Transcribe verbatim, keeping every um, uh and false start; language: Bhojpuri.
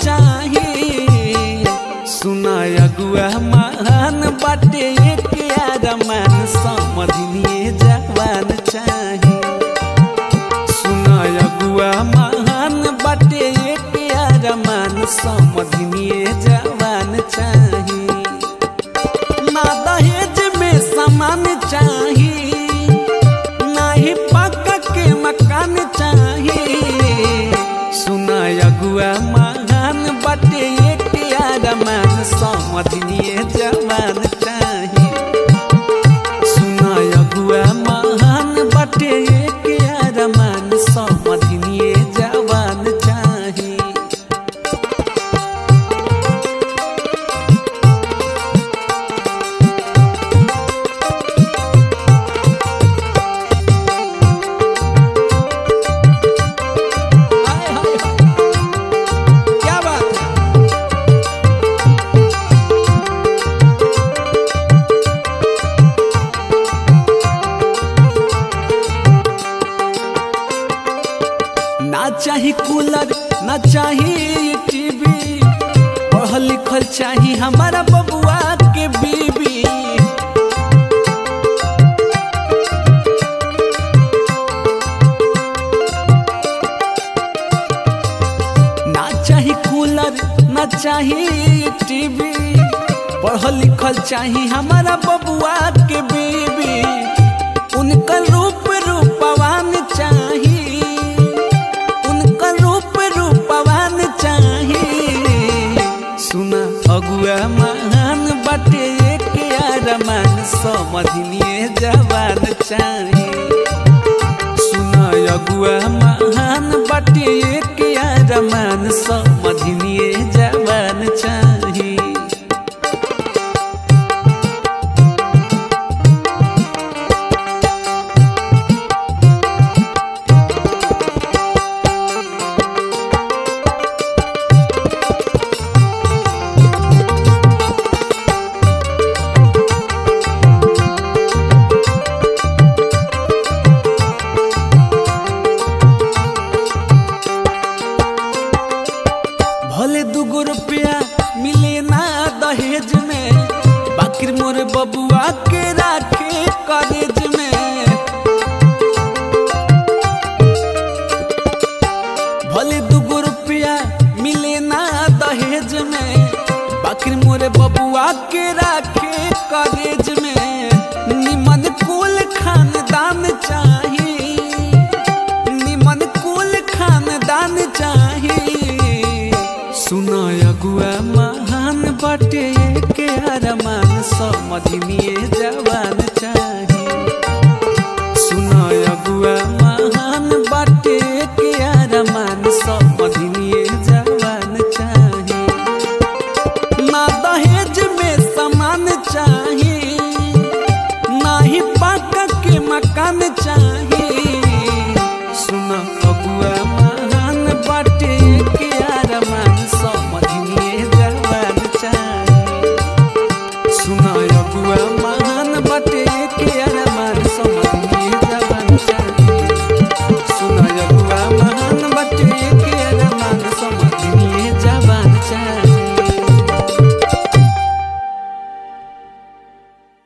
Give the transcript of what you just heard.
चाही सुना अगुआ महान बाटे के अरमान समझिए जवान चाही सुना अगुआ महान बाटे के अरमान समझिए जवान चाही ना दहेज में सामान चाही ना ही पक्का के मकान चाही सुना अगुआ महान बाटे के अरमान समझिए जवान चाही सुना अगुआ महान बाटे के अरमान समझिए जवान चाही ना चाही कूलर ना चाही टीवी पढ़ल लिखल चाही हमारा बबुआ के बीबी ना चाही कूलर ना चाही टीवी पढ़ल लिखल चाही हमारा बबुआ के बीबी उनका रूप रूपवान चाही अगुआ महान बाटे के अरमान समझिए जवान चाही सुना अगुआ महान बाटे के अरमान समझिए जवान चाही भले दुगो रुपया मिले ना दहेज में बाकी मोर बबुआ के राखे कॉलेज में भले दुगो रुपया मिले ना दहेज में बाकी मोर बबुआ के राखे कॉलेज में निमन कुल खानदान चाही निमन कुल खानदान चाही सुना अगुआ महान बाटे के अरमान समझिए जवान